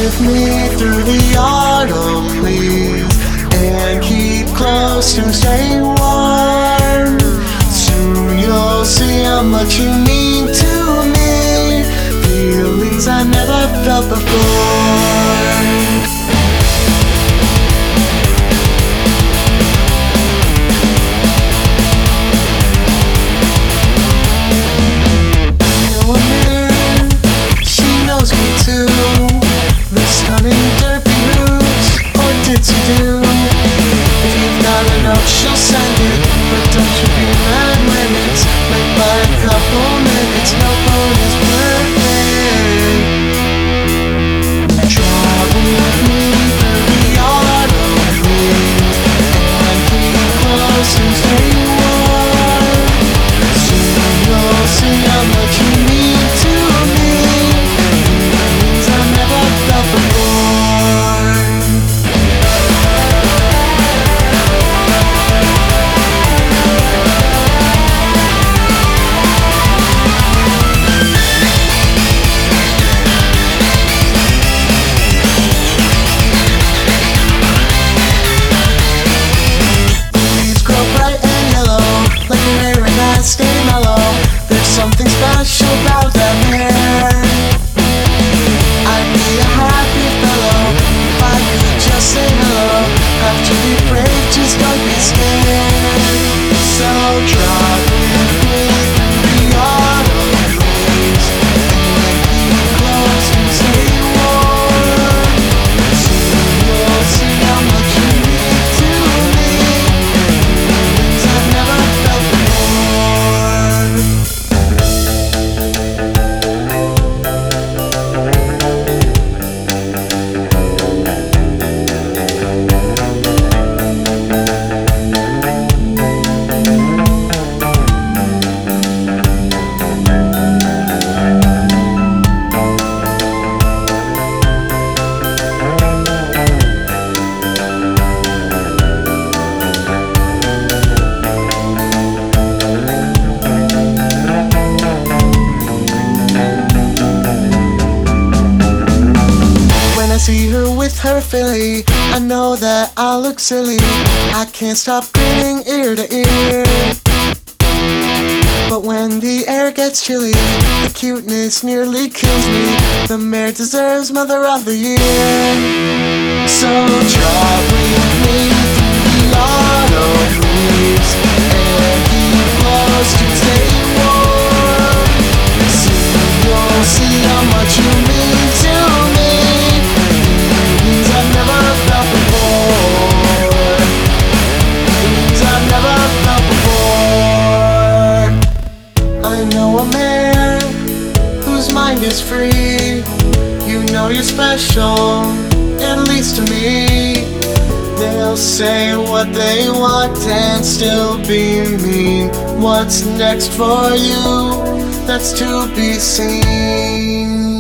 with me through the autumn leaves and keep close and stay warm. Soon you'll see how much you mean to me, feelings I never felt before. She'll send it, but don't you be mad when it's late by a couple minutes. No phone is perfect. Travel with me through the autumn leaves and keep close and stay warm. Soon you'll see how much you mean to me, feelings I never felt before. Stay mellow, there's something special about that hair. I'd be a happy fellow if I could just say hello. Have to be brave, just don't be scared. So drive with me through the autumn leaves and keep close and stay warm. Soon you'll see how much you mean to me, feelings I've never felt before. See her with her filly, I know that I'll look silly. I can't stop grinning ear to ear. But when the air gets chilly, the cuteness nearly kills me. The mare deserves Mother of the Year. So drive with me through the autumn leaves and keep close to stay warm. Soon you'll see how much you mean to me, I've never felt before. Things I've never felt before. I know a man whose mind is free. You know you're special, at least to me. They'll say what they want and still be mean. What's next for you? That's to be seen.